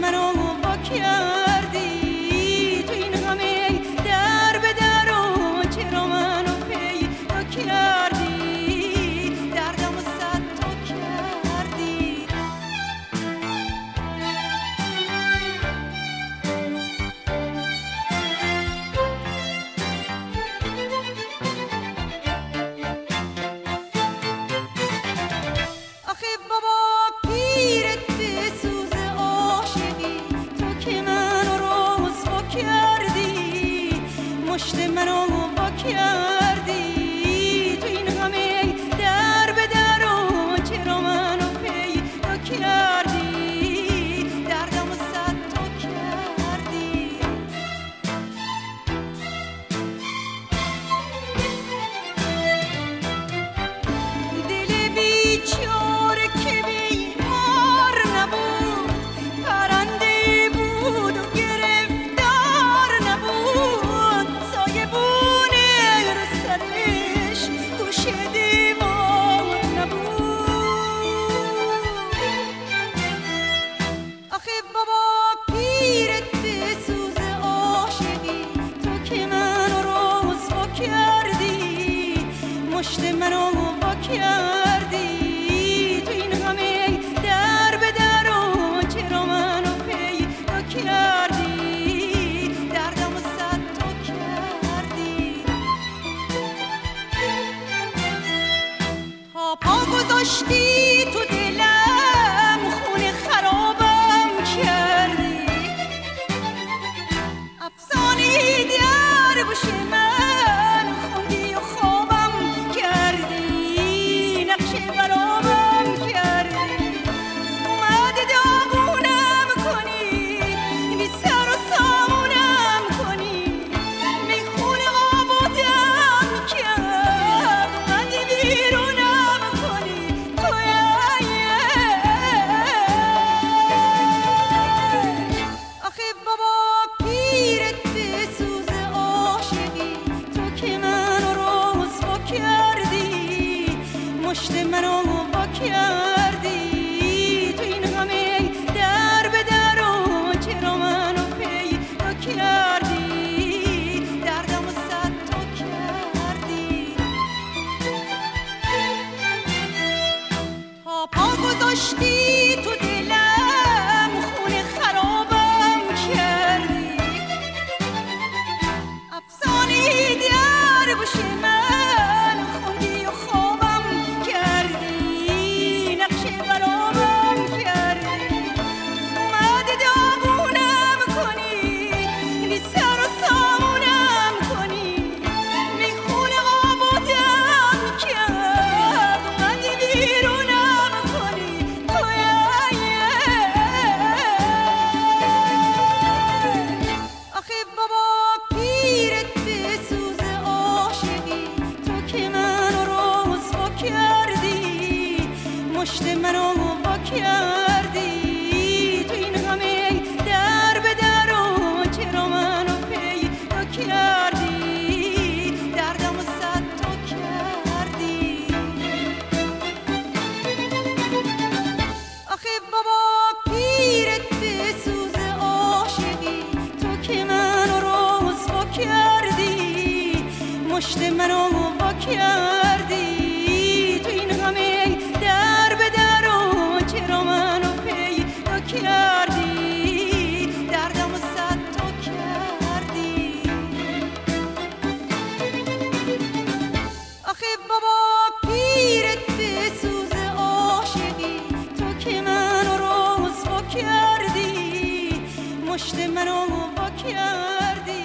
منو وا کردی تو این غمه در به در و چرا منو پیدا کردی دردم و صد تا کردی آخه بابا پیرت بسوز عاشقی تو که منو رسوا کردی مشت منو وا کردی تو این غمه در به در و چرا منو پیدا کردی دردم و صد تا کردی دل بیچاره که بیمار نبود پرنده بود و گرفتار نبود سایه بونه رو سرش گوشه دیوار نبود آخه بابا پیرت بسوز عاشقی تو که منو رسوا کردی مشت منو وا کردی تو این غمه در به در و چرا منو پیدا کردی دردم و صد تا کردی تا پا گذاشتی تو دلم خونه خرابم کردی افسانه در گوش من خوندی و خوابم کردی نقشه برابم کردی اومدی داغونم کنی بی سر و سامونم کنی میخونه آبادم کرد اومدی بیرونم کنی آخه بابا پیرت بسوز عاشقی تو که منو رسوا کردی مشت منو وا کردی تو این غمه در به در و چرا منو پیدا کردی دردم و صد تا کردی تا پا گذاشتی تو دلم خونه خرابم کردی افسانه در گوش من خوندی و خوابم کردی نقشه برابم کردی اومدی داغونم کنی بی سر و سامونم کنی میخونه آبادم کرد اومدی بیرونم کنی آخه بابا پیرت بسوز عاشقی تو که منو رسوا کردی مشت منو وا کردی تو این غمه در به در و چرا منو پیدا کردی دردم و صد تا کردی آخه بابا پیرت بسوز عاشقی تو که منو رسوا کردی مشت منو وا کردی تو این غمه در به در و چرا منو پیدا کردی دردم و صد تا کردی آخه بابا پیرت بسوز عاشقی تو که منو رسوا کردی مشت منو وا کردی